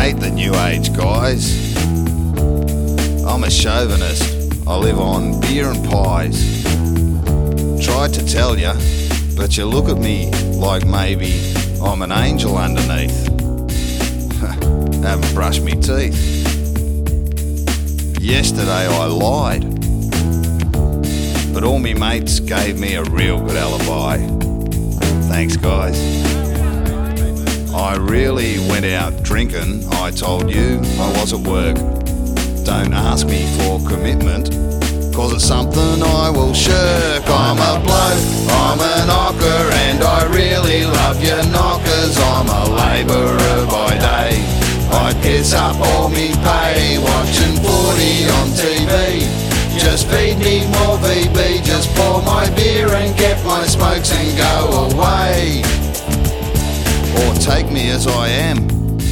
hate the new age guys. I'm a chauvinist. I live on beer and pies. Tried to tell ya, but you look at me like maybe I'm an angel underneath. Haven't brushed me teeth. Yesterday I lied, but all me mates gave me a real good alibi. Thanks guys. I really went out drinking. I told you I was at work. Don't ask me for commitment, cause it's something I will shirk. I'm a bloke, I'm a knocker, and I really love your knockers. I'm a labourer by day, I piss up all me pay, watching footy on TV. Just feed me more VB, just pour my beer and get my smokes and go away. Or take me as I am.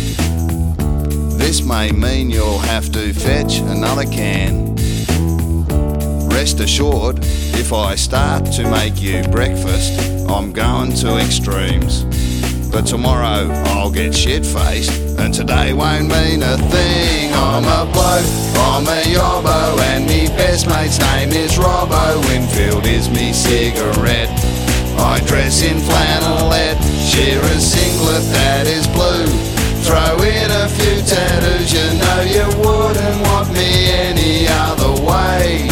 This may mean you'll have to fetch another can. Rest assured, if I start to make you breakfast, I'm going to extremes. But tomorrow I'll get shit-faced, and today won't mean a thing. I'm a bloke, I'm a yobbo, and me best mate's name is Robbo. Winfield is me cigarette. I dress in flannelette, share a singlet that is blue. Throw in a few tattoos, you know you wouldn't want me any other way.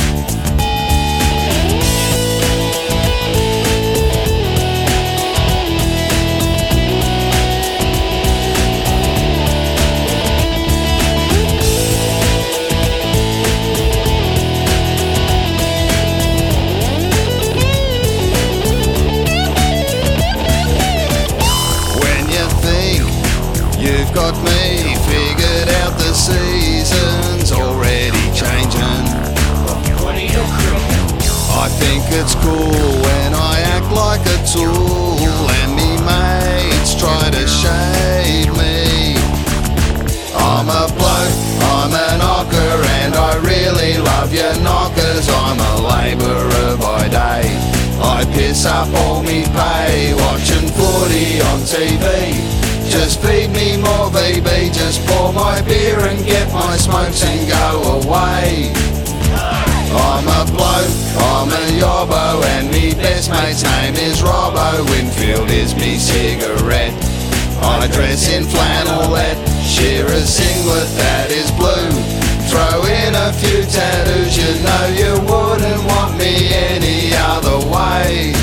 You've got me figured out, the season's already changing. I think it's cool when I act like a tool, and me mates try to shade me. I'm a bloke, I'm a knocker, and I really love your knockers. I'm a labourer by day, I piss up all me pay, watching footy on TV. Just feed me more VB, just pour my beer and get my smokes and go away. I'm a bloke, I'm a yobbo, and me best mate's name is Robbo. Winfield is me cigarette. I dress in flannelette, share a singlet that is blue. Throw in a few tattoos, you know you wouldn't want me any other way.